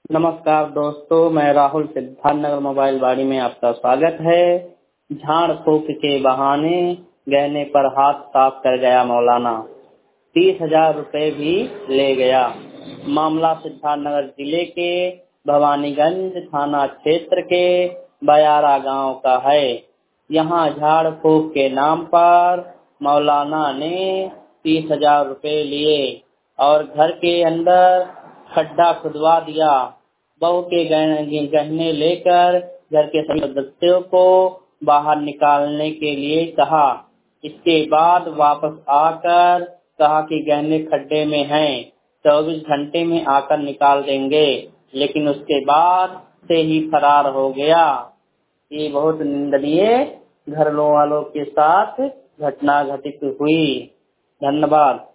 नमस्कार दोस्तों, मैं राहुल सिद्धार्थनगर मोबाइल बाड़ी में आपका स्वागत है। झाड़ फूक के बहाने गहने पर हाथ साफ कर गया मौलाना, 30,000 रुपए भी ले गया। मामला सिद्धार्थनगर जिले के भवानीगंज थाना क्षेत्र के बयारा गांव का है। यहां झाड़ फूक के नाम पर मौलाना ने 30,000 रुपए लिए और घर के अंदर खड्डा खुदवा दिया। बहू के गहने लेकर घर के सभी सदस्यों को बाहर निकालने के लिए कहा। इसके बाद वापस आकर कहा कि गहने खड्डे में हैं, 24 घंटे में आकर निकाल देंगे, लेकिन उसके बाद से ही फरार हो गया। ये बहुत निंदनीय घर वालों के साथ घटना घटित हुई। धन्यवाद।